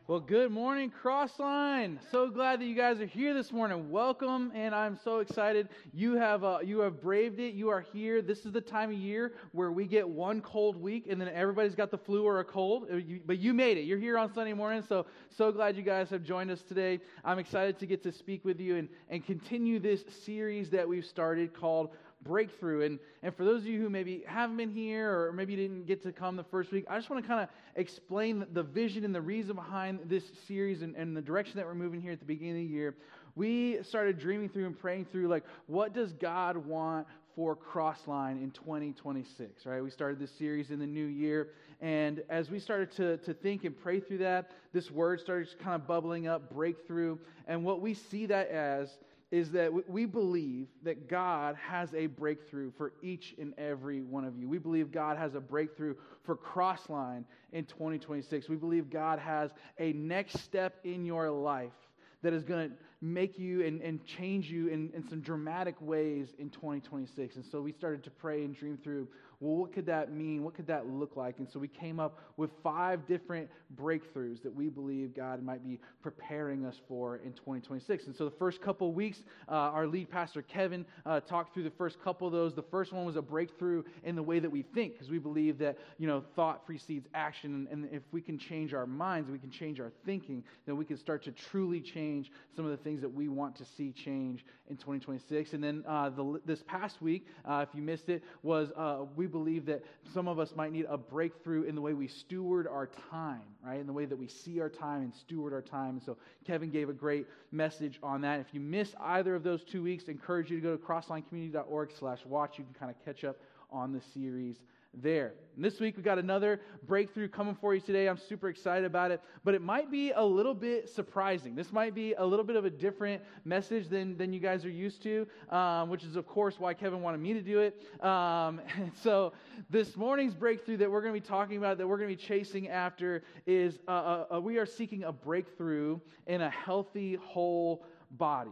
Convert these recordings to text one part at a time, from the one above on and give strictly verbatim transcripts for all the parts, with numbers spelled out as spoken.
Well, good morning, Crossline. So glad that you guys are here this morning. Welcome, and I'm so excited. You have uh, you have braved it. You are here. This is the time of year where we get one cold week, and then everybody's got the flu or a cold. But you made it. You're here on Sunday morning, so so glad you guys have joined us today. I'm excited to get to speak with you and, and continue this series that we've started called Breakthrough. And and for those of you who maybe haven't been here or maybe didn't get to come the first week, I just want to kind of explain the vision and the reason behind this series and, and the direction that we're moving here at the beginning of the year. We started dreaming through and praying through, like, what does God want for Crossline in twenty twenty-six, right? We started this series in the new year, and as we started to, to think and pray through that, this word started kind of bubbling up, breakthrough, and what we see that as is that we believe that God has a breakthrough for each and every one of you. We believe God has a breakthrough for Crossline in twenty twenty-six. We believe God has a next step in your life that is going to make you and, and change you in, in some dramatic ways in twenty twenty-six. And so we started to pray and dream through, well, what could that mean? What could that look like? And so we came up with five different breakthroughs that we believe God might be preparing us for in twenty twenty-six. And so the first couple of weeks, uh, our lead pastor, Kevin, uh, talked through the first couple of those. The first one was a breakthrough in the way that we think, because we believe that, you know, thought precedes action. And, and if we can change our minds, we can change our thinking, then we can start to truly change some of the things that we want to see change in twenty twenty-six. And then uh, the, this past week, uh, if you missed it, was uh, we believe that some of us might need a breakthrough in the way we steward our time, right? In the way that we see our time and steward our time. And so Kevin gave a great message on that. If you missed either of those two weeks, I encourage you to go to crosslinecommunity.org slash watch. You can kind of catch up on the series there. And this week we got another breakthrough coming for you today. I'm super excited about it, but it might be a little bit surprising. This might be a little bit of a different message than, than you guys are used to, um, which is of course why Kevin wanted me to do it. Um, and so this morning's breakthrough that we're going to be talking about, that we're going to be chasing after, is uh, uh, we are seeking a breakthrough in a healthy, whole body.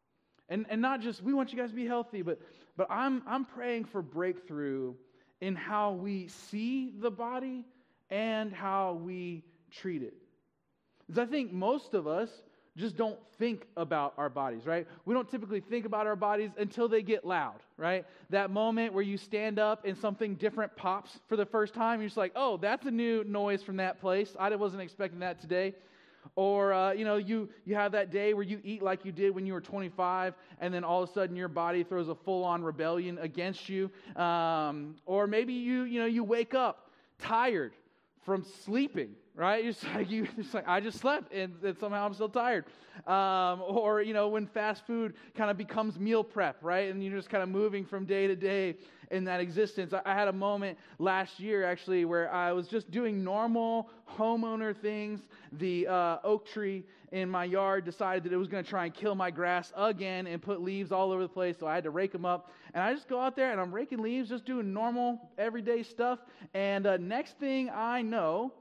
And and not just, we want you guys to be healthy, but but I'm I'm praying for breakthrough in how we see the body and how we treat it. Because I think most of us just don't think about our bodies, right? We don't typically think about our bodies until they get loud, right? That moment where you stand up and something different pops for the first time, you're just like, oh, that's a new noise from that place. I wasn't expecting that today. Or, uh, you know, you, you have that day where you eat like you did when you were twenty-five, and then all of a sudden your body throws a full-on rebellion against you. Um, or maybe you, you know, you wake up tired from sleeping, right? You're just like, you, just like I just slept, and, and somehow I'm still tired. Um, or, you know, when fast food kind of becomes meal prep, right? And you're just kind of moving from day to day in that existence. I, I had a moment last year, actually, where I was just doing normal homeowner things. The uh, oak tree in my yard decided that it was going to try and kill my grass again and put leaves all over the place, so I had to rake them up. And I just go out there and I'm raking leaves, just doing normal, everyday stuff. And uh, next thing I know,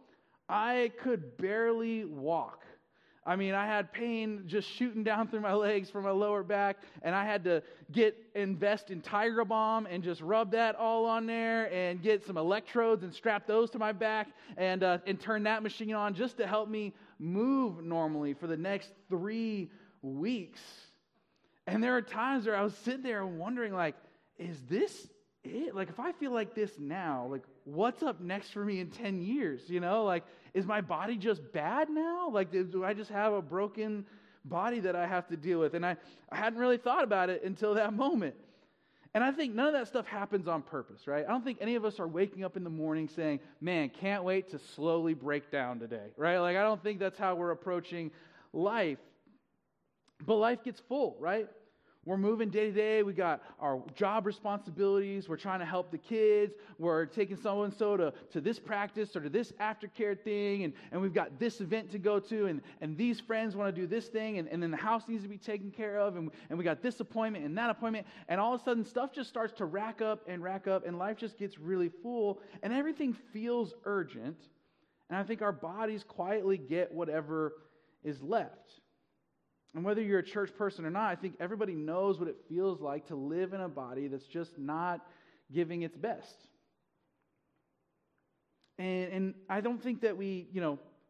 I could barely walk. I mean, I had pain just shooting down through my legs from my lower back, and I had to get invest in Tiger Balm and just rub that all on there and get some electrodes and strap those to my back and uh, and turn that machine on just to help me move normally for the next three weeks. And there are times where I was sitting there wondering, like, is this it? Like, if I feel like this now, like, what's up next for me in ten years? You know, like, is my body just bad now? Like, do I just have a broken body that I have to deal with? And I, I hadn't really thought about it until that moment. And I think none of that stuff happens on purpose, right? I don't think any of us are waking up in the morning saying, man, can't wait to slowly break down today, right? Like, I don't think that's how we're approaching life. But life gets full, right? We're moving day to day. We got our job responsibilities. We're trying to help the kids. We're taking so-and-so to, to this practice or to this aftercare thing. And, and we've got this event to go to. And, and these friends want to do this thing. And, and then the house needs to be taken care of. And, and we got this appointment and that appointment. And all of a sudden, stuff just starts to rack up and rack up. And life just gets really full. And everything feels urgent. And I think our bodies quietly get whatever is left. And whether you're a church person or not, I think everybody knows what it feels like to live in a body that's just not giving its best. And, and I don't think that we, you know,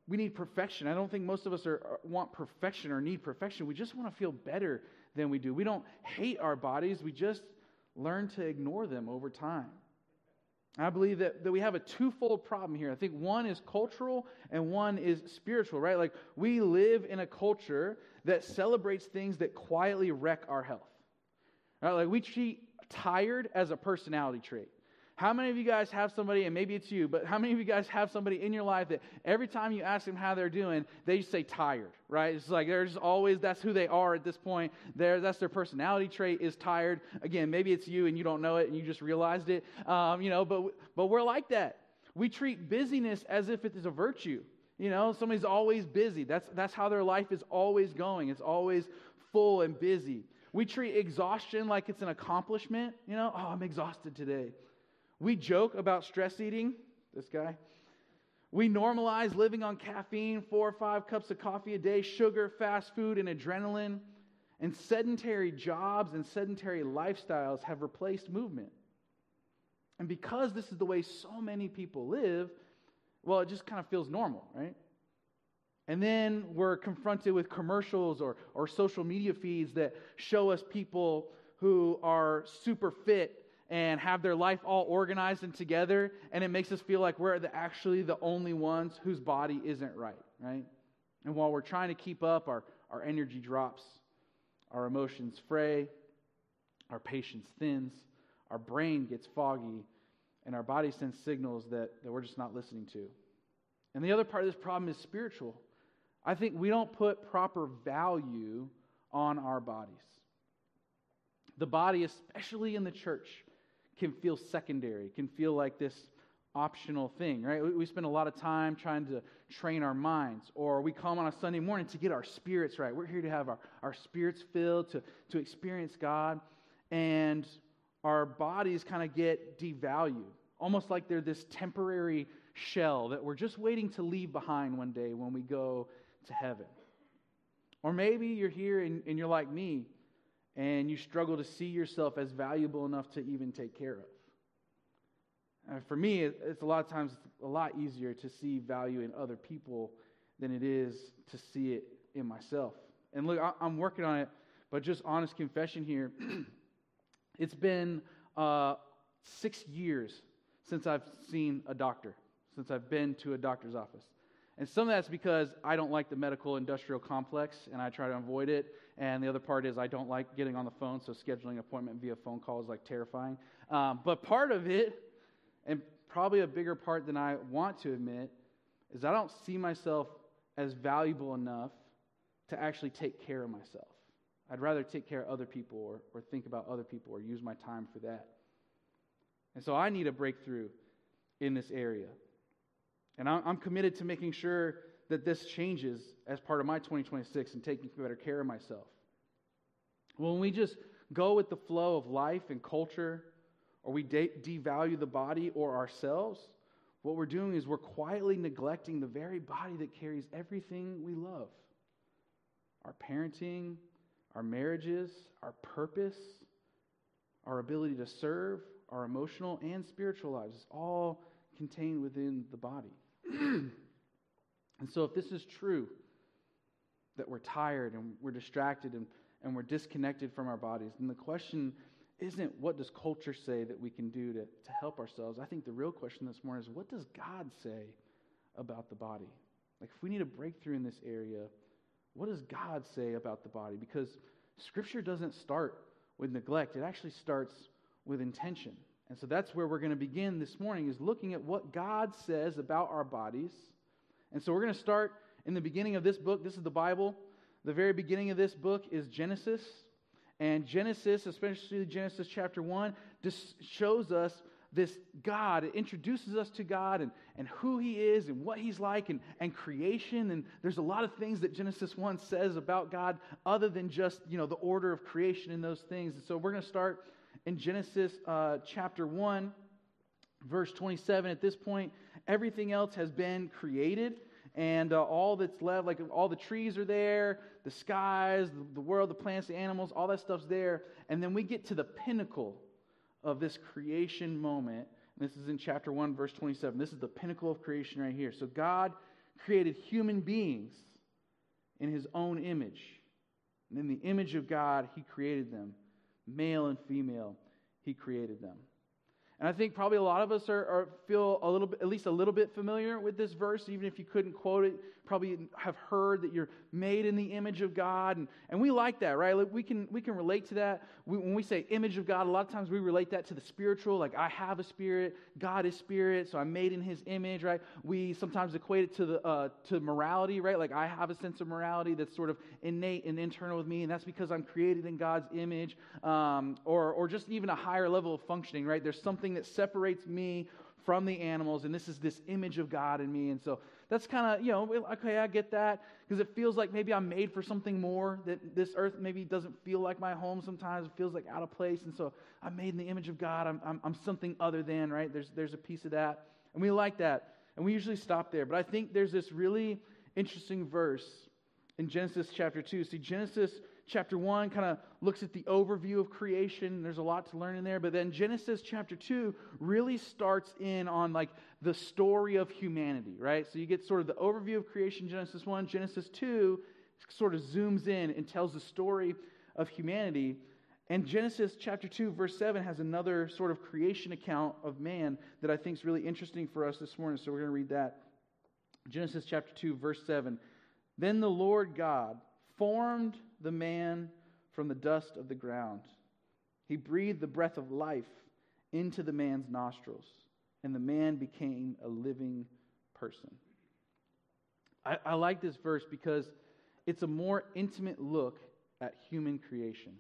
we need perfection. I don't think most of us are, are, want perfection or need perfection. We just want to feel better than we do. We don't hate our bodies. We just learn to ignore them over time. I believe that, that we have a twofold problem here. I think one is cultural and one is spiritual, right? Like, we live in a culture that celebrates things that quietly wreck our health. Right? Like, we treat tired as a personality trait. How many of you guys have somebody, and maybe it's you, but how many of you guys have somebody in your life that every time you ask them how they're doing, they just say tired, right? It's like they're just always, that's who they are at this point. They're, that's their personality trait, is tired. Again, maybe it's you and you don't know it and you just realized it, um, you know, but, but we're like that. We treat busyness as if it is a virtue. You know, somebody's always busy. That's, that's how their life is always going. It's always full and busy. We treat exhaustion like it's an accomplishment. You know, oh, I'm exhausted today. We joke about stress eating, this guy. We normalize living on caffeine, four or five cups of coffee a day, sugar, fast food, and adrenaline. And sedentary jobs and sedentary lifestyles have replaced movement. And because this is the way so many people live, well, it just kind of feels normal, right? And then we're confronted with commercials or, or social media feeds that show us people who are super fit and have their life all organized and together, and it makes us feel like we're the, actually the only ones whose body isn't right, right? And while we're trying to keep up, our, our energy drops, our emotions fray, our patience thins, our brain gets foggy, and our body sends signals that, that we're just not listening to. And the other part of this problem is spiritual. I think we don't put proper value on our bodies. The body, especially in the church, can feel secondary, can feel like this optional thing, right? We spend a lot of time trying to train our minds, or we come on a Sunday morning to get our spirits right. We're here to have our, our spirits filled, to, to experience God, and our bodies kind of get devalued, almost like they're this temporary shell that we're just waiting to leave behind one day when we go to heaven. Or maybe you're here and, and you're like me, and you struggle to see yourself as valuable enough to even take care of. Uh, for me, it, it's a lot of times a lot easier to see value in other people than it is to see it in myself. And look, I, I'm working on it, but just honest confession here, it's been uh, six years since I've seen a doctor, since I've been to a doctor's office. And some of that's because I don't like the medical industrial complex, and I try to avoid it. And the other part is I don't like getting on the phone, so scheduling an appointment via phone call is like terrifying. Um, but part of it, and probably a bigger part than I want to admit, is I don't see myself as valuable enough to actually take care of myself. I'd rather take care of other people or, or think about other people or use my time for that. And so I need a breakthrough in this area. And I'm committed to making sure that this changes as part of my twenty twenty-six and taking better care of myself. When we just go with the flow of life and culture, or we de- devalue the body or ourselves, what we're doing is we're quietly neglecting the very body that carries everything we love. Our parenting, our marriages, our purpose, our ability to serve, our emotional and spiritual lives is all contained within the body. And so if this is true, that we're tired and we're distracted and, and we're disconnected from our bodies, then the question isn't what does culture say that we can do to, to help ourselves. I think the real question this morning is what does God say about the body? Like if we need a breakthrough in this area, what does God say about the body? Because Scripture doesn't start with neglect. It actually starts with intention. And so that's where we're going to begin this morning, is looking at what God says about our bodies. And so we're going to start in the beginning of this book. This is the Bible. The very beginning of this book is Genesis. And Genesis, especially Genesis chapter one, just shows us this God. It introduces us to God and, and who He is and what He's like and, and creation. And there's a lot of things that Genesis one says about God other than just, you know, the order of creation and those things. And so we're going to start in Genesis uh, chapter one, verse twenty-seven. At this point, everything else has been created, and uh, all that's left, like all the trees are there, the skies, the, the world, the plants, the animals, all that stuff's there. And then we get to the pinnacle of this creation moment. And this is in chapter one, verse twenty-seven. This is the pinnacle of creation right here. So God created human beings in his own image. And in the image of God, he created them. Male and female, he created them. And I think probably a lot of us are, are feel a little bit, at least a little bit familiar with this verse, even if you couldn't quote it. Probably have heard that you're made in the image of God, and, and we like that, right? Like we can we can relate to that. We, when we say image of God, a lot of times we relate that to the spiritual. Like I have a spirit, God is spirit, so I'm made in His image, right? We sometimes equate it to the uh, to morality, right? Like I have a sense of morality that's sort of innate and internal with me, and that's because I'm created in God's image, um, or or just even a higher level of functioning, right? There's something that separates me from the animals, and this is this image of God in me. And so that's kind of, you know, okay, I get that, because it feels like maybe I'm made for something more, that this earth maybe doesn't feel like my home sometimes. It feels like out of place, and so I'm made in the image of God. I'm, I'm, I'm something other than, right? There's, there's a piece of that, and we like that, and we usually stop there. But I think there's this really interesting verse in Genesis chapter two. See, Genesis chapter one kind of looks at the overview of creation. There's a lot to learn in there. But then Genesis chapter two really starts in on like the story of humanity, right? So you get sort of the overview of creation, Genesis one. Genesis two sort of zooms in and tells the story of humanity. And Genesis chapter two, verse seven has another sort of creation account of man that I think is really interesting for us this morning. So we're going to read that. Genesis chapter two, verse seven. Then the Lord God formed the man from the dust of the ground. He breathed the breath of life into the man's nostrils, and the man became a living person. I, I like this verse because it's a more intimate look at human creation.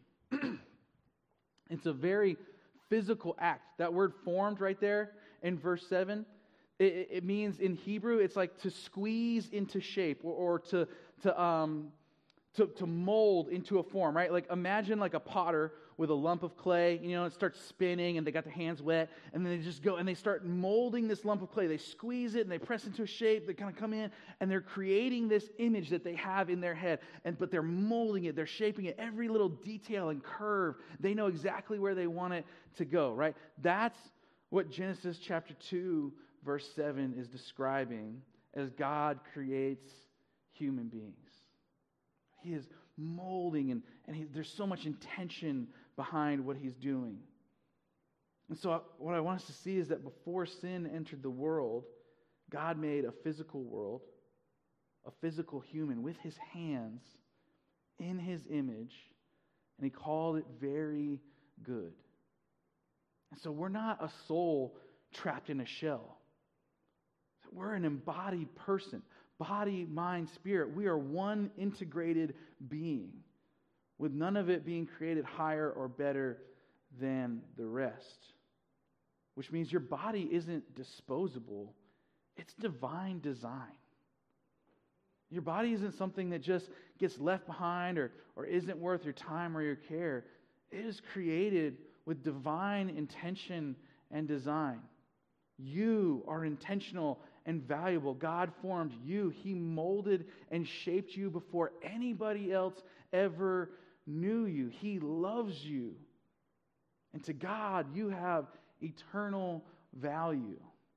It's a very physical act. That word formed right there in verse seven, it, it means in Hebrew, it's like to squeeze into shape or, or to, to, um, to, to mold into a form, right? Like imagine like a potter with a lump of clay, you know, it starts spinning and they got their hands wet, and then they just go and they start molding this lump of clay. They squeeze it and they press into a shape. They kind of come in and they're creating this image that they have in their head, and but they're molding it, they're shaping it, every little detail and curve. They know exactly where they want it to go, right? That's what Genesis chapter two, verse seven is describing as God creates human beings. He is molding, and, and he, there's so much intention behind what he's doing. And so I, what I want us to see is that before sin entered the world, God made a physical world, a physical human with his hands in his image, and he called it very good. And so we're not a soul trapped in a shell. We're an embodied person. Body, mind, spirit. We are one integrated being, with none of it being created higher or better than the rest. Which means your body isn't disposable. It's divine design. Your body isn't something that just gets left behind or, or isn't worth your time or your care. It is created with divine intention and design. You are intentional and valuable. God formed you. He molded and shaped you before anybody else ever knew you. He loves you. And to God, you have eternal value.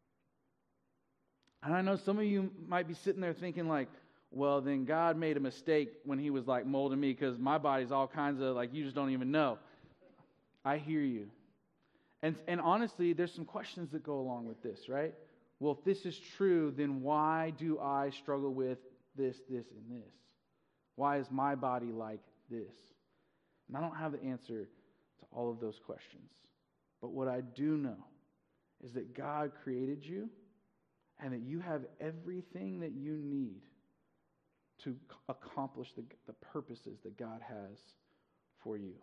And I know some of you might be sitting there thinking like, well, then God made a mistake when he was like molding me, because my body's all kinds of like, you just don't even know. I hear you. And, and honestly, there's some questions that go along with this, right? Well, if this is true, then why do I struggle with this, this, and this? Why is my body like this? And I don't have the answer to all of those questions. But what I do know is that God created you and that you have everything that you need to accomplish the, the purposes that God has for you.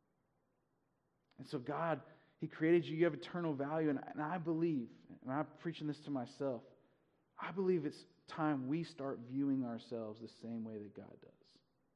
And so God, He created you. You have eternal value. And, and I believe, and I'm preaching this to myself, I believe it's time we start viewing ourselves the same way that God does.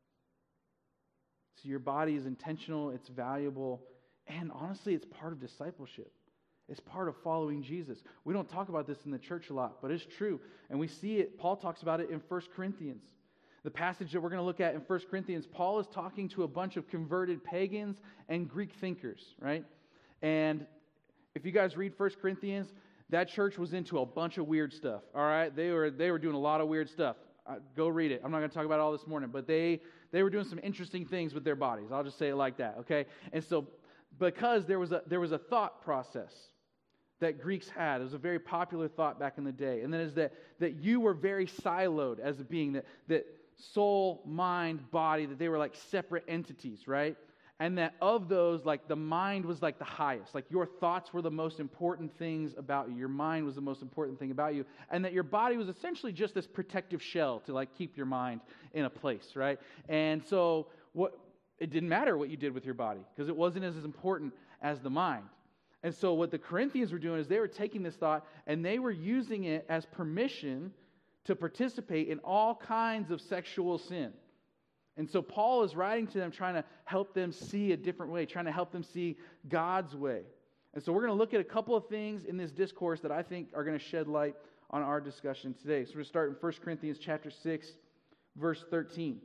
So your body is intentional, it's valuable, and honestly, it's part of discipleship. It's part of following Jesus. We don't talk about this in the church a lot, but it's true. And we see it, Paul talks about it in First Corinthians. The passage that we're going to look at in First Corinthians, Paul is talking to a bunch of converted pagans and Greek thinkers, right? And if you guys read First Corinthians, That church was into a bunch of weird stuff, all right? They were they were doing a lot of weird stuff. Uh, go read it. I'm not going to talk about it all this morning, but they they were doing some interesting things with their bodies. I'll just say it like that, okay? And so because there was a there was a thought process that Greeks had. It was a very popular thought back in the day. And that is that that you were very siloed as a being, that that soul, mind, body, that they were like separate entities, right? And that of those, like the mind was like the highest. Like your thoughts were the most important things about you. Your mind was the most important thing about you. And that your body was essentially just this protective shell to like keep your mind in a place, right? And so what it didn't matter what you did with your body because it wasn't as, as important as the mind. And so what the Corinthians were doing is they were taking this thought and they were using it as permission to participate in all kinds of sexual sin. And so Paul is writing to them trying to help them see a different way, trying to help them see God's way. And so we're going to look at a couple of things in this discourse that I think are going to shed light on our discussion today. So we're going to start in First Corinthians chapter six, verse thirteen.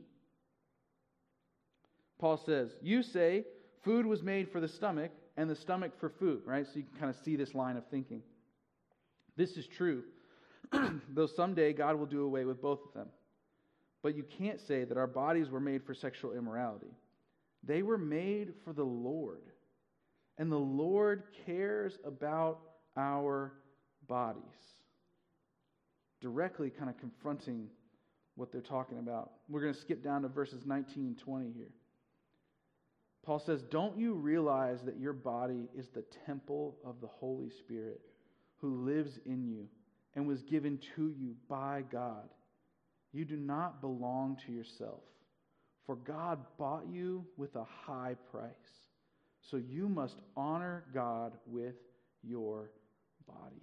Paul says, "You say food was made for the stomach and the stomach for food," right? So you can kind of see this line of thinking. This is true, though someday God will do away with both of them. But you can't say that our bodies were made for sexual immorality. They were made for the Lord. And the Lord cares about our bodies. Directly kind of confronting what they're talking about. We're going to skip down to verses nineteen and twenty here. Paul says, "Don't you realize that your body is the temple of the Holy Spirit who lives in you and was given to you by God? You do not belong to yourself, for God bought you with a high price. So you must honor God with your body."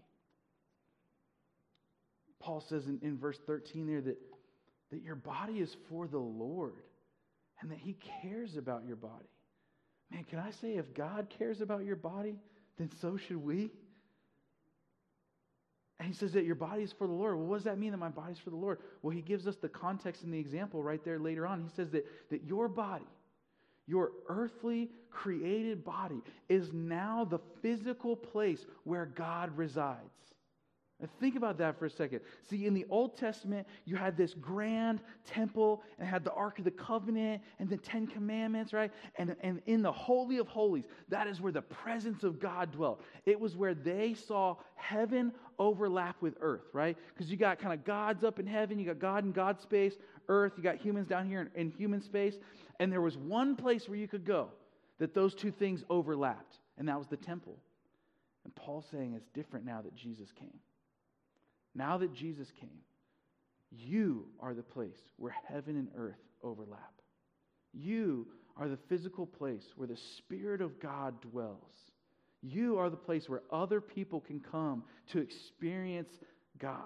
Paul says in, in verse thirteen there that, that your body is for the Lord and that He cares about your body. Man, can I say if God cares about your body, then so should we? And he says that your body is for the Lord. Well, what does that mean that my body is for the Lord? Well, he gives us the context and the example right there later on. He says that, that your body, your earthly created body, is now the physical place where God resides. Now think about that for a second. See, in the Old Testament, you had this grand temple and had the Ark of the Covenant and the Ten Commandments, right? And, and in the Holy of Holies, that is where the presence of God dwelt. It was where they saw heaven overlap with earth, right? Because you got kind of gods up in heaven, you got God in God's space, earth, you got humans down here in, in human space, and there was one place where you could go that those two things overlapped, and that was the temple. And Paul's saying it's different now that Jesus came. Now that Jesus came, you are the place where heaven and earth overlap. You are the physical place where the Spirit of God dwells. You are the place where other people can come to experience God.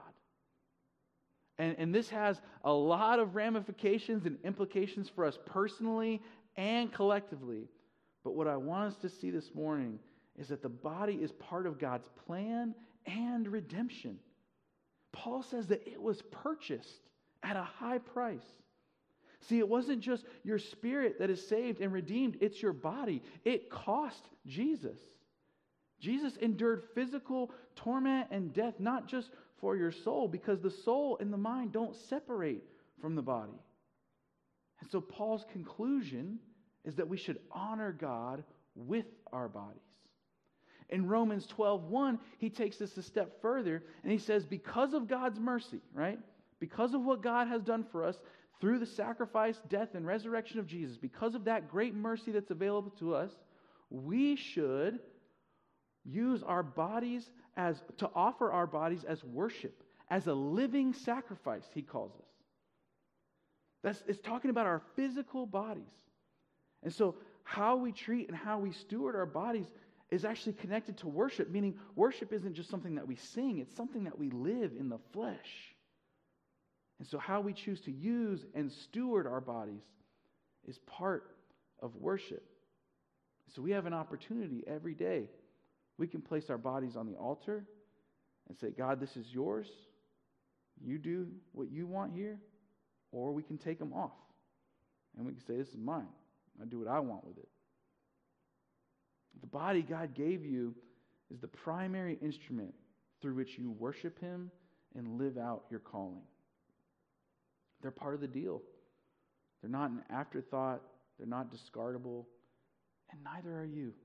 And, and this has a lot of ramifications and implications for us personally and collectively. But what I want us to see this morning is that the body is part of God's plan and redemption. Paul says that it was purchased at a high price. See, it wasn't just your spirit that is saved and redeemed, it's your body. It cost Jesus. Jesus endured physical torment and death, not just for your soul, because the soul and the mind don't separate from the body. And so Paul's conclusion is that we should honor God with our bodies. In Romans twelve one, he takes this a step further, and he says, because of God's mercy, right? Because of what God has done for us through the sacrifice, death, and resurrection of Jesus, because of that great mercy that's available to us, we should use our bodies as, to offer our bodies as worship, as a living sacrifice, he calls us. That's, it's talking about our physical bodies. And so how we treat and how we steward our bodies is actually connected to worship, meaning worship isn't just something that we sing, it's something that we live in the flesh. And so how we choose to use and steward our bodies is part of worship. So we have an opportunity every day. We can place our bodies on the altar and say, God, this is yours. You do what you want here. Or we can take them off. And we can say, this is mine. I do what I want with it. The body God gave you is the primary instrument through which you worship Him and live out your calling. They're part of the deal. They're not an afterthought. They're not discardable. And neither are you.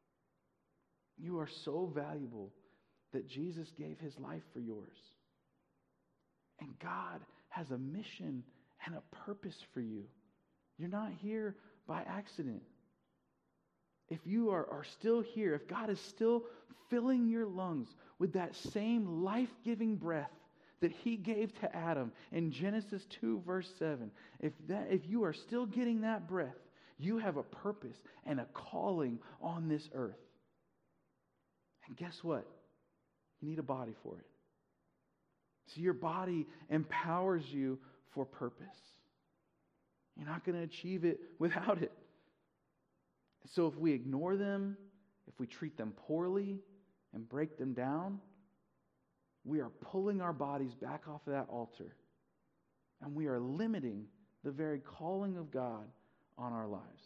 You are so valuable that Jesus gave His life for yours. And God has a mission and a purpose for you. You're not here by accident. If you are, are still here, if God is still filling your lungs with that same life-giving breath that He gave to Adam in Genesis two, verse seven, if that if you are still getting that breath, you have a purpose and a calling on this earth. And guess what? You need a body for it. So your body empowers you for purpose. You're not going to achieve it without it. So if we ignore them, if we treat them poorly and break them down, we are pulling our bodies back off of that altar. And we are limiting the very calling of God on our lives.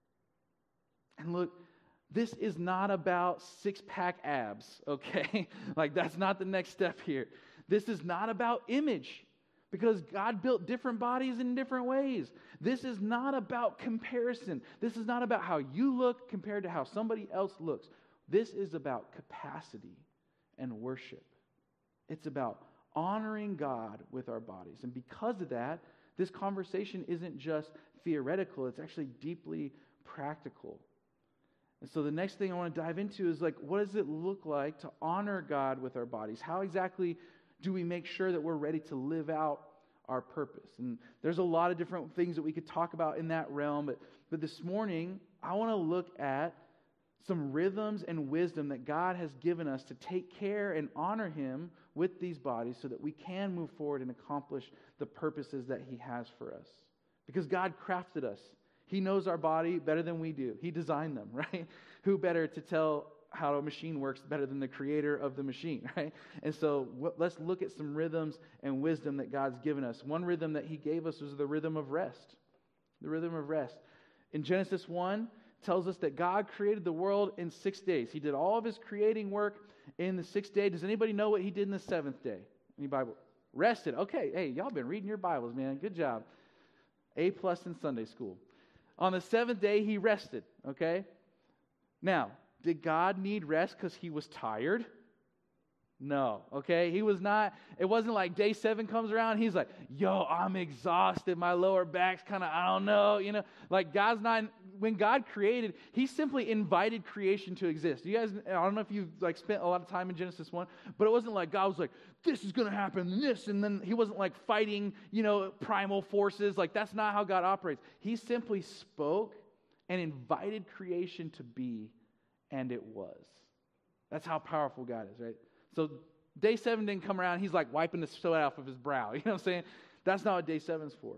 And look, this is not about six-pack abs, okay? Like, that's not the next step here. This is not about image, because God built different bodies in different ways. This is not about comparison. This is not about how you look compared to how somebody else looks. This is about capacity and worship. It's about honoring God with our bodies. And because of that, this conversation isn't just theoretical, it's actually deeply practical. And so the next thing I want to dive into is like, what does it look like to honor God with our bodies? How exactly do we make sure that we're ready to live out our purpose? And there's a lot of different things that we could talk about in that realm, but, but this morning, I want to look at some rhythms and wisdom that God has given us to take care and honor Him with these bodies so that we can move forward and accomplish the purposes that He has for us. Because God crafted us. He knows our body better than we do. He designed them, right? Who better to tell how a machine works better than the creator of the machine, right? And so w- let's look at some rhythms and wisdom that God's given us. One rhythm that He gave us was the rhythm of rest. The rhythm of rest. In Genesis one, tells us that God created the world in six days. He did all of His creating work in the sixth day. Does anybody know what He did in the seventh day? Any Bible? Rested. Okay, hey, y'all been reading your Bibles, man. Good job. A plus in Sunday school. On the seventh day, He rested, okay? Now, did God need rest because He was tired? No, okay? He was not, it wasn't like day seven comes around, He's like, yo, I'm exhausted, my lower back's kind of, I don't know, you know? Like, God's not, when God created, He simply invited creation to exist. You guys, I don't know if you've, like, spent a lot of time in Genesis one, but it wasn't like God was like, this is going to happen, this, and then He wasn't, like, fighting, you know, primal forces. Like, that's not how God operates. He simply spoke and invited creation to be, and it was. That's how powerful God is, right? So day seven didn't come around, He's like wiping the sweat off of His brow. You know what I'm saying? That's not what day seven's for.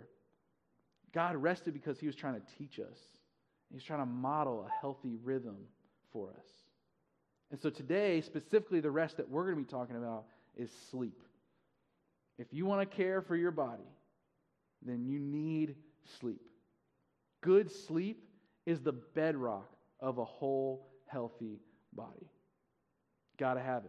God rested because He was trying to teach us. He's trying to model a healthy rhythm for us. And so today, specifically the rest that we're going to be talking about is sleep. If you want to care for your body, then you need sleep. Good sleep is the bedrock of a whole healthy body. Got to have it.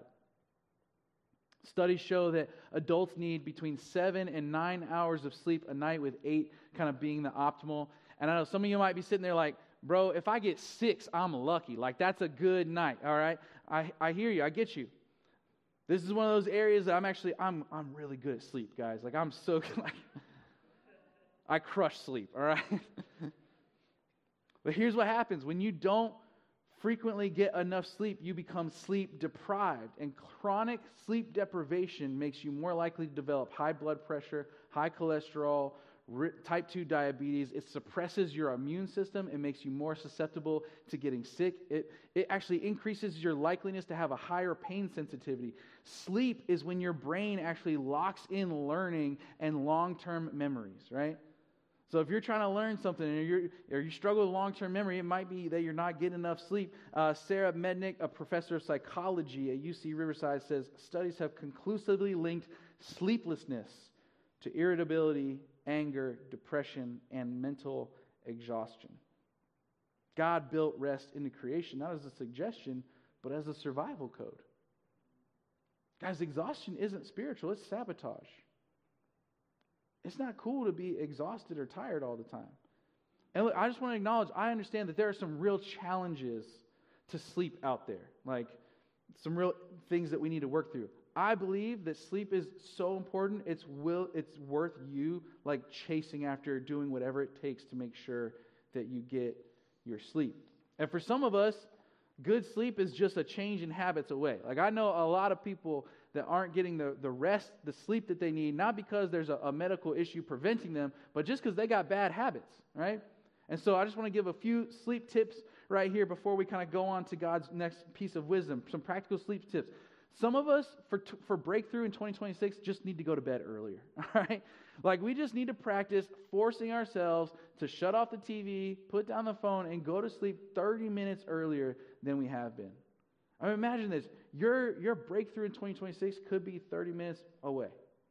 Studies show that adults need between seven and nine hours of sleep a night, with eight kind of being the optimal. And I know some of you might be sitting there like, bro, if I get six, I'm lucky. Like, that's a good night, all right? I, I hear you. I get you. This is one of those areas that I'm actually, I'm I'm really good at sleep, guys. Like, I'm so, like, I crush sleep, all right? But here's what happens. When you don't frequently get enough sleep, you become sleep deprived. And chronic sleep deprivation makes you more likely to develop high blood pressure, high cholesterol, type two diabetes. It suppresses your immune system. It makes you more susceptible to getting sick. It, it actually increases your likeliness to have a higher pain sensitivity. Sleep is when your brain actually locks in learning and long-term memories, right? So if you're trying to learn something or, you're, or you struggle with long-term memory, it might be that you're not getting enough sleep. Uh, Sarah Mednick, a professor of psychology at U C Riverside, says studies have conclusively linked sleeplessness to irritability, anger, depression, and mental exhaustion. God built rest into creation, not as a suggestion, but as a survival code. Guys, exhaustion isn't spiritual, it's sabotage. It's not cool to be exhausted or tired all the time. And look, I just want to acknowledge, I understand that there are some real challenges to sleep out there. Like, some real things that we need to work through. I believe that sleep is so important, it's will it's worth you like chasing after doing whatever it takes to make sure that you get your sleep. And for some of us, good sleep is just a change in habits away. Like, I know a lot of people that aren't getting the, the rest, the sleep that they need, not because there's a, a medical issue preventing them, but just because they got bad habits, right? And so I just want to give a few sleep tips right here before we kind of go on to God's next piece of wisdom, some practical sleep tips. Some of us, for for breakthrough in twenty twenty-six, just need to go to bed earlier, all right? Like, we just need to practice forcing ourselves to shut off the T V, put down the phone, and go to sleep thirty minutes earlier than we have been. I mean, imagine this. Your, your breakthrough in twenty twenty-six could be thirty minutes away.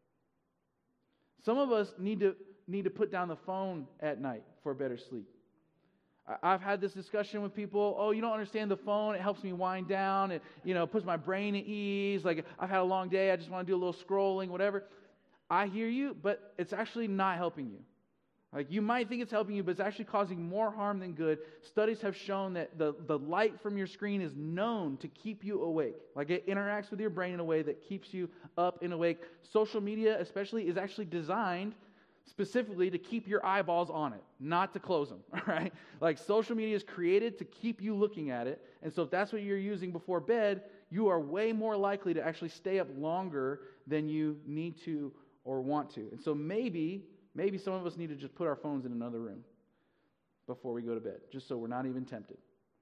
Some of us need to need to put down the phone at night for better sleep. I've had this discussion with people. Oh, you don't understand the phone. It helps me wind down. It, you know, puts my brain at ease. Like, I've had a long day. I just want to do a little scrolling, whatever. I hear you, but it's actually not helping you. Like, you might think it's helping you, but it's actually causing more harm than good. Studies have shown that the, the light from your screen is known to keep you awake. Like, it interacts with your brain in a way that keeps you up and awake. Social media, especially, is actually designed specifically to keep your eyeballs on it, not to close them, all right? Like, social media is created to keep you looking at it, and so if that's what you're using before bed, you are way more likely to actually stay up longer than you need to or want to. And so maybe, maybe some of us need to just put our phones in another room before we go to bed, just so we're not even tempted.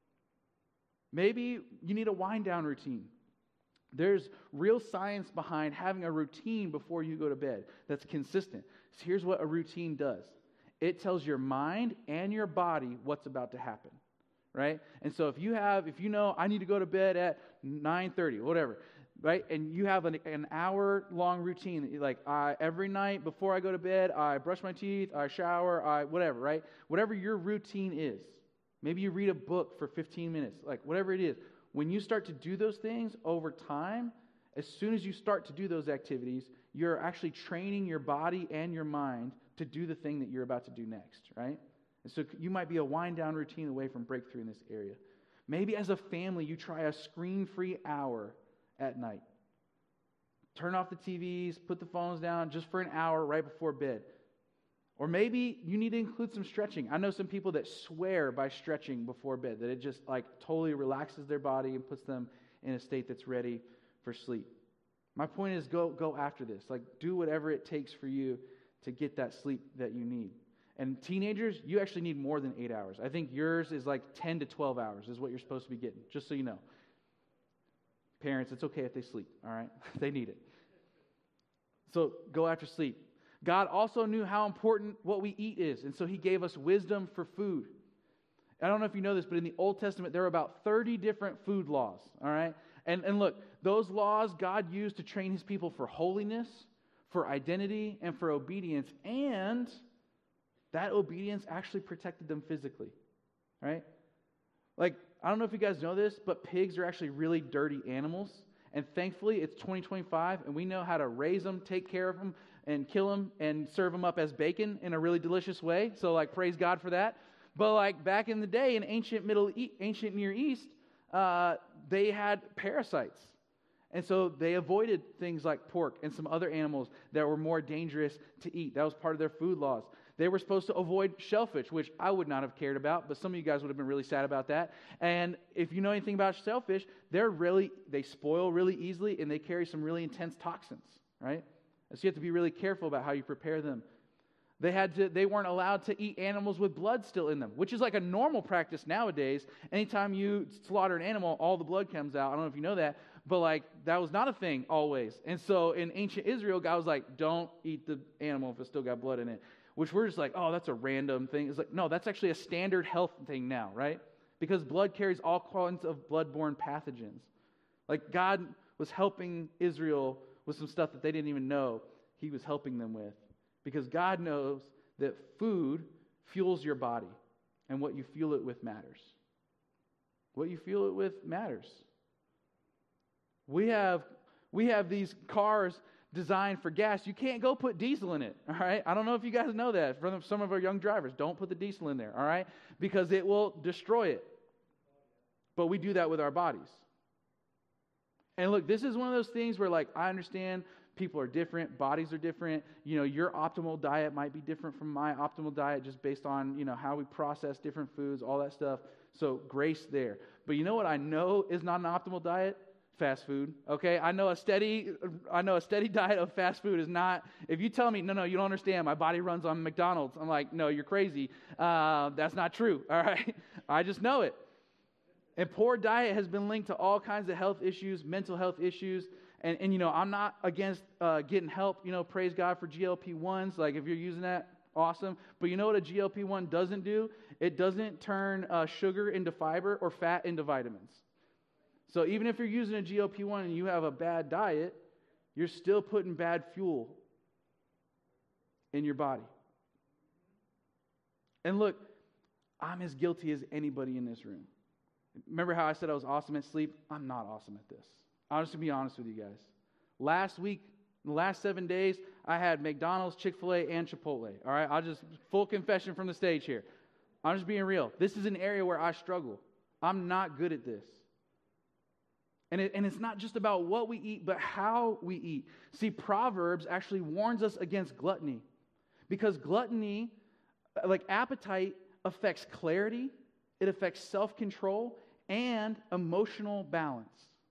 Maybe you need a wind down routine. There's real science behind having a routine before you go to bed that's consistent. So here's what a routine does. It tells your mind and your body what's about to happen, right? And so if you have, if you know, I need to go to bed at nine thirty, whatever, right? And you have an, an hour-long routine. Like, I, every night before I go to bed, I brush my teeth, I shower, I whatever, right? Whatever your routine is. Maybe you read a book for fifteen minutes, like whatever it is. When you start to do those things over time, as soon as you start to do those activities, you're actually training your body and your mind to do the thing that you're about to do next, right? And so you might be a wind-down routine away from breakthrough in this area. Maybe as a family, you try a screen-free hour at night. Turn off the T Vs, put the phones down just for an hour right before bed. Or maybe you need to include some stretching. I know some people that swear by stretching before bed, that it just like totally relaxes their body and puts them in a state that's ready for sleep. My point is, go go after this. Like, do whatever it takes for you to get that sleep that you need. And teenagers, you actually need more than eight hours. I think yours is like ten to twelve hours is what you're supposed to be getting, just so you know. Parents, it's okay if they sleep, all right? They need it. So go after sleep. God also knew how important what we eat is, and so He gave us wisdom for food. I don't know if you know this, but in the Old Testament, there are about thirty different food laws, all right? And, and look, those laws God used to train His people for holiness, for identity, and for obedience, and that obedience actually protected them physically, right? Like, I don't know if you guys know this, but pigs are actually really dirty animals, and thankfully, it's twenty twenty-five, and we know how to raise them, take care of them, and kill them and serve them up as bacon in a really delicious way. So, like, praise God for that. But, like, back in the day, in ancient Middle e- ancient Near East, uh, they had parasites. And so they avoided things like pork and some other animals that were more dangerous to eat. That was part of their food laws. They were supposed to avoid shellfish, which I would not have cared about, but some of you guys would have been really sad about that. And if you know anything about shellfish, they're really, they spoil really easily, and they carry some really intense toxins, right? So you have to be really careful about how you prepare them. They had to. They weren't allowed to eat animals with blood still in them, which is like a normal practice nowadays. Anytime you slaughter an animal, all the blood comes out. I don't know if you know that, but like that was not a thing always. And so in ancient Israel, God was like, don't eat the animal if it's still got blood in it, which we're just like, oh, that's a random thing. It's like, no, that's actually a standard health thing now, right? Because blood carries all kinds of blood-borne pathogens. Like, God was helping Israel with some stuff that they didn't even know He was helping them with. Because God knows that food fuels your body, and what you fuel it with matters. What you fuel it with matters. We have We have these cars designed for gas. You can't go put diesel in it, all right? I don't know if you guys know that. From some of our young drivers, don't put the diesel in there, all right? Because it will destroy it. But we do that with our bodies. And look, this is one of those things where, like, I understand people are different, bodies are different. You know, your optimal diet might be different from my optimal diet just based on, you know, how we process different foods, all that stuff. So grace there. But you know what I know is not an optimal diet? Fast food. Okay, I know a steady, I know a steady diet of fast food is not. If you tell me, no, no, you don't understand. My body runs on McDonald's. I'm like, no, you're crazy. Uh, that's not true. All right, I just know it. And poor diet has been linked to all kinds of health issues, mental health issues. And, and you know, I'm not against uh, getting help. You know, praise God for G L P ones. Like, if you're using that, awesome. But you know what a G L P one doesn't do? It doesn't turn uh, sugar into fiber or fat into vitamins. So even if you're using a G L P one and you have a bad diet, you're still putting bad fuel in your body. And look, I'm as guilty as anybody in this room. Remember how I said I was awesome at sleep? I'm not awesome at this. I'll just be honest with you guys. Last week, the last seven days, I had McDonald's, Chick-fil-A, and Chipotle. All right, I'll just, full confession from the stage here. I'm just being real. This is an area where I struggle. I'm not good at this. And, it, and it's not just about what we eat, but how we eat. See, Proverbs actually warns us against gluttony. Because gluttony, like appetite, affects clarity, it affects self-control, and emotional balance.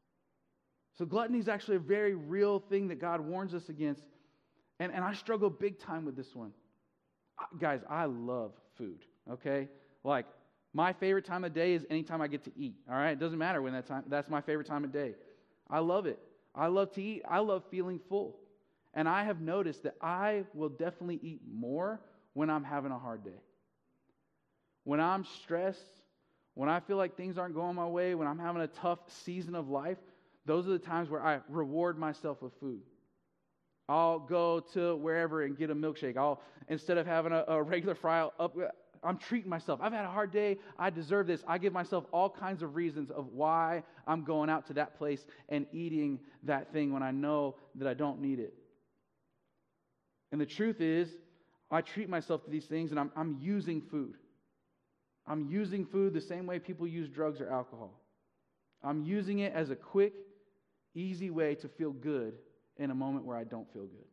So gluttony is actually a very real thing that God warns us against. And, and I struggle big time with this one. I, guys, I love food, okay? Like, my favorite time of day is anytime I get to eat, all right? It doesn't matter when that time, that's my favorite time of day. I love it. I love to eat. I love feeling full. And I have noticed that I will definitely eat more when I'm having a hard day. When I'm stressed, when I feel like things aren't going my way, when I'm having a tough season of life, those are the times where I reward myself with food. I'll go to wherever and get a milkshake. I'll, instead of having a, a regular fry, I'll up, I'm treating myself. I've had a hard day. I deserve this. I give myself all kinds of reasons of why I'm going out to that place and eating that thing when I know that I don't need it. And the truth is, I treat myself to these things and I'm, I'm using food. I'm using food the same way people use drugs or alcohol. I'm using it as a quick, easy way to feel good in a moment where I don't feel good.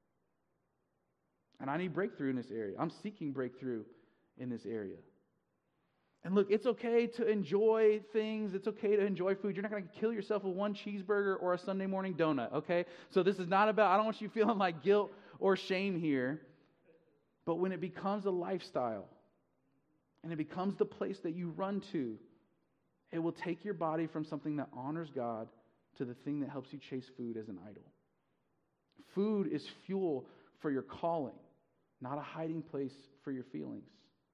And I need breakthrough in this area. I'm seeking breakthrough in this area. And look, it's okay to enjoy things. It's okay to enjoy food. You're not going to kill yourself with one cheeseburger or a Sunday morning donut, okay? So this is not about, I don't want you feeling like guilt or shame here. But when it becomes a lifestyle, and it becomes the place that you run to, it will take your body from something that honors God to the thing that helps you chase food as an idol. Food is fuel for your calling, not a hiding place for your feelings.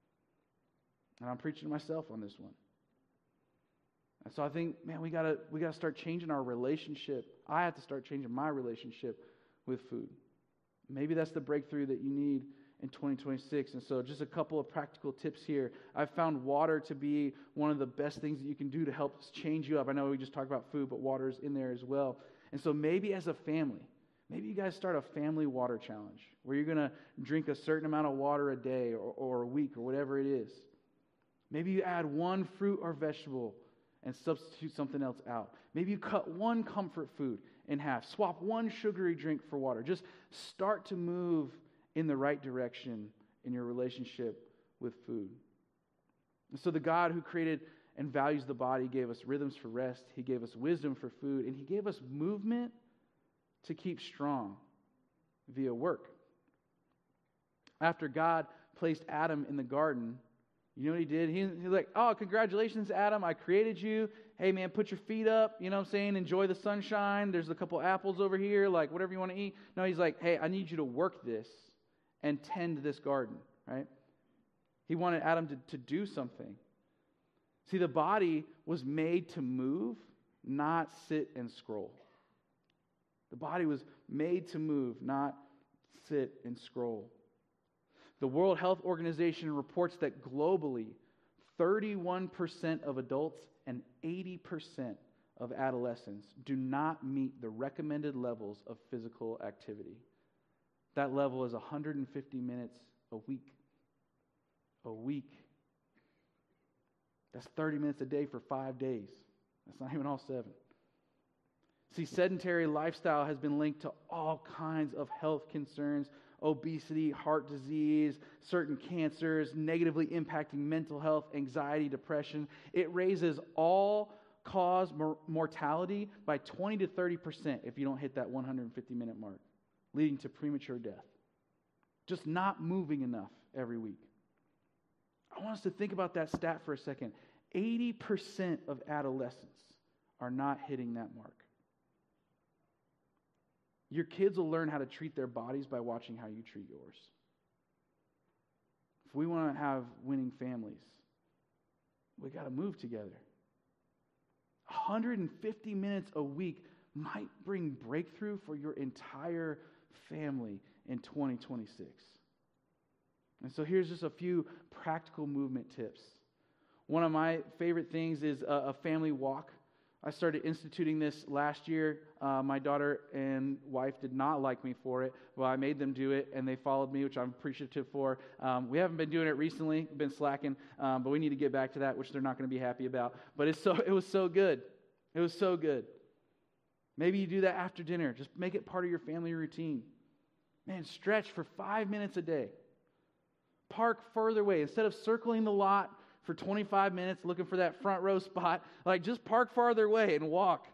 And I'm preaching to myself on this one. And so I think, man, we gotta we gotta start changing our relationship. I have to start changing my relationship with food. Maybe that's the breakthrough that you need in twenty twenty-six. And so just a couple of practical tips here. I've found water to be one of the best things that you can do to help change you up. I know we just talked about food, but water is in there as well. And so maybe as a family, maybe you guys start a family water challenge where you're going to drink a certain amount of water a day or, or a week or whatever it is. Maybe you add one fruit or vegetable and substitute something else out. Maybe you cut one comfort food in half. Swap one sugary drink for water. Just start to move in the right direction in your relationship with food. And so the God who created and values the body gave us rhythms for rest. He gave us wisdom for food. And He gave us movement to keep strong via work. After God placed Adam in the garden, you know what He did? He, he was like, oh, congratulations, Adam. I created you. Hey, man, put your feet up. You know what I'm saying? Enjoy the sunshine. There's a couple apples over here. Like, whatever you want to eat. No, He's like, hey, I need you to work this and tend this garden, right? He wanted Adam to, to do something. See, the body was made to move, not sit and scroll. The body was made to move, not sit and scroll. The World Health Organization reports that globally, thirty-one percent of adults and eighty percent of adolescents do not meet the recommended levels of physical activity. That level is one hundred fifty minutes a week. A week. That's thirty minutes a day for five days. That's not even all seven. See, sedentary lifestyle has been linked to all kinds of health concerns, obesity, heart disease, certain cancers, negatively impacting mental health, anxiety, depression. It raises all-cause mor- mortality by twenty to thirty percent if you don't hit that one hundred fifty minute mark, leading to premature death. Just not moving enough every week. I want us to think about that stat for a second. eighty percent of adolescents are not hitting that mark. Your kids will learn how to treat their bodies by watching how you treat yours. If we want to have winning families, we got to move together. one hundred fifty minutes a week might bring breakthrough for your entire family in twenty twenty-six. And so here's just a few practical movement tips. One of my favorite things is a, a family walk. I started instituting this last year. Uh, my daughter and wife did not like me for it. Well, I made them do it, and they followed me, which I'm appreciative for. Um, we haven't been doing it recently, been slacking, um, but we need to get back to that, which they're not going to be happy about. But it's so it was so good. It was so good. Maybe you do that after dinner. Just make it part of your family routine. Man, stretch for five minutes a day. Park further away. Instead of circling the lot for twenty-five minutes looking for that front row spot, like just park farther away and walk.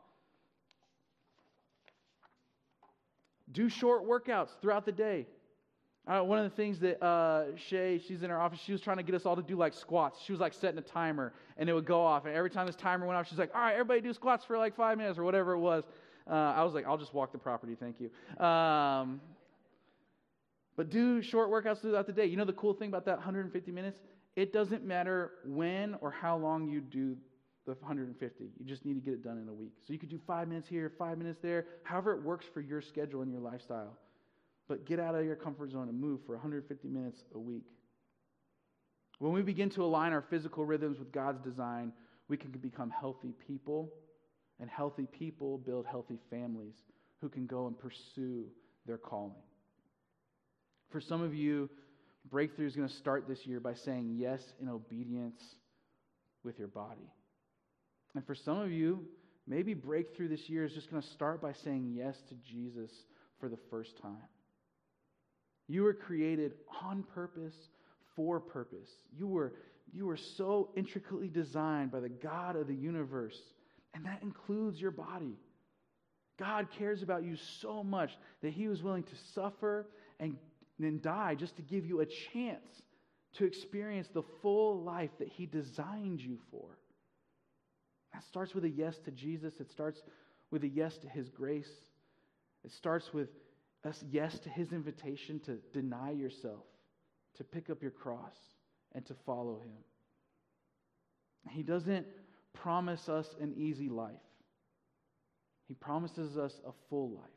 Do short workouts throughout the day. Uh, one of the things that uh, Shay, she's in her office, she was trying to get us all to do like squats. She was like setting a timer and it would go off. And every time this timer went off, she's like, all right, everybody do squats for like five minutes or whatever it was. Uh, I was like, I'll just walk the property, thank you. Um, but do short workouts throughout the day. You know the cool thing about that one hundred fifty minutes? It doesn't matter when or how long you do the one hundred fifty. You just need to get it done in a week. So you could do five minutes here, five minutes there, however it works for your schedule and your lifestyle. But get out of your comfort zone and move for one hundred fifty minutes a week. When we begin to align our physical rhythms with God's design, we can become healthy people, and healthy people build healthy families who can go and pursue their calling. For some of you, breakthrough is going to start this year by saying yes in obedience with your body. And for some of you, maybe breakthrough this year is just going to start by saying yes to Jesus for the first time. You were created on purpose, for purpose. You were, you were so intricately designed by the God of the universe, and that includes your body. God cares about you so much that He was willing to suffer and and die just to give you a chance to experience the full life that He designed you for. That starts with a yes to Jesus. It starts with a yes to His grace. It starts with a yes to His invitation to deny yourself, to pick up your cross, and to follow Him. He doesn't promise us an easy life. He promises us a full life.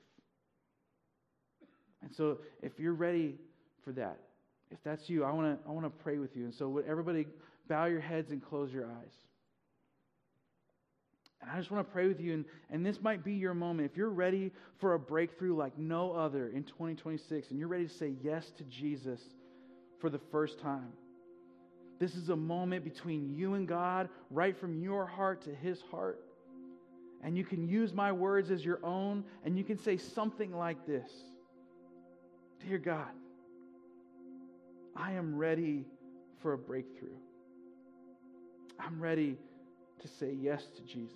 And so if you're ready for that, if that's you, I want to I want to pray with you. And so would everybody bow your heads and close your eyes. And I just want to pray with you, and, and this might be your moment. If you're ready for a breakthrough like no other in twenty twenty-six, and you're ready to say yes to Jesus for the first time, this is a moment between you and God, right from your heart to His heart. And you can use my words as your own, and you can say something like this. Dear God, I am ready for a breakthrough. I'm ready to say yes to Jesus.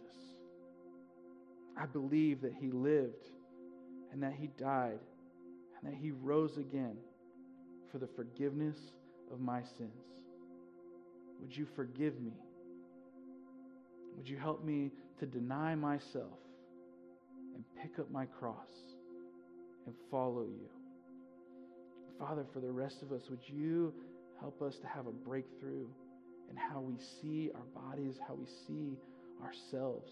I believe that He lived and that He died and that He rose again for the forgiveness of my sins. Would you forgive me? Would you help me to deny myself and pick up my cross and follow you? Father, for the rest of us, would you help us to have a breakthrough in how we see our bodies, how we see ourselves,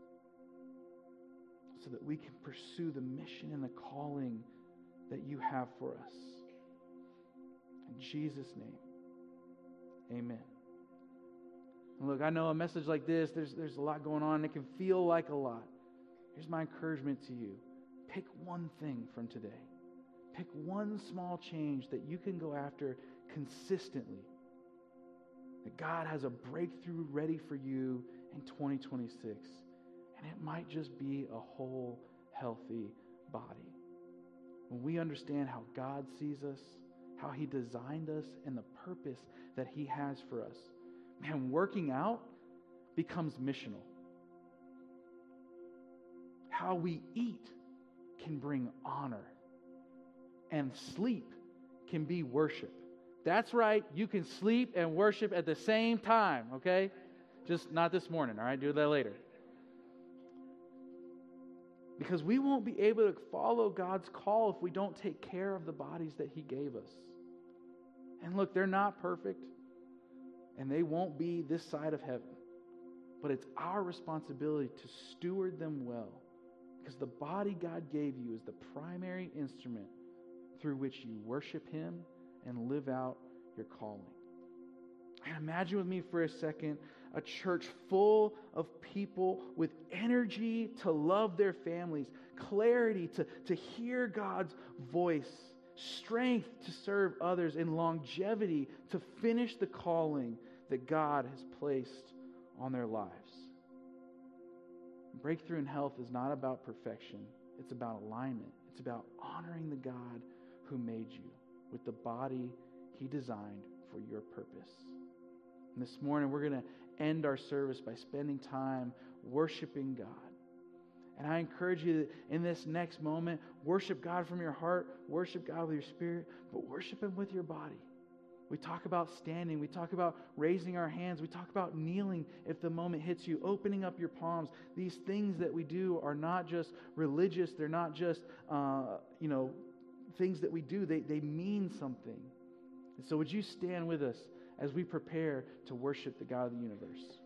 so that we can pursue the mission and the calling that you have for us. In Jesus' name, amen. And look, I know a message like this, there's, there's a lot going on. And it can feel like a lot. Here's my encouragement to you. Pick one thing from today. Pick one small change that you can go after consistently. That God has a breakthrough ready for you in twenty twenty-six. And it might just be a whole, healthy body. When we understand how God sees us, how He designed us, and the purpose that He has for us, man, working out becomes missional. How we eat can bring honor. And sleep can be worship. That's right, you can sleep and worship at the same time, okay? Just not this morning, all right? Do that later. Because we won't be able to follow God's call if we don't take care of the bodies that He gave us. And look, they're not perfect, and they won't be this side of heaven. But it's our responsibility to steward them well, because the body God gave you is the primary instrument through which you worship Him and live out your calling. And imagine with me for a second a church full of people with energy to love their families, clarity to, to hear God's voice, strength to serve others, and longevity to finish the calling that God has placed on their lives. Breakthrough in health is not about perfection. It's about alignment. It's about honoring the God who made you with the body He designed for your purpose. And this morning we're going to end our service by spending time worshiping God. And I encourage you that in this next moment, worship God from your heart, worship God with your spirit, but worship Him with your body. We talk about standing. We talk about raising our hands. We talk about kneeling if the moment hits you, opening up your palms. These things that we do are not just religious. They're not just, uh, you know, things that we do. They, they mean something. And so would you stand with us as we prepare to worship the God of the universe?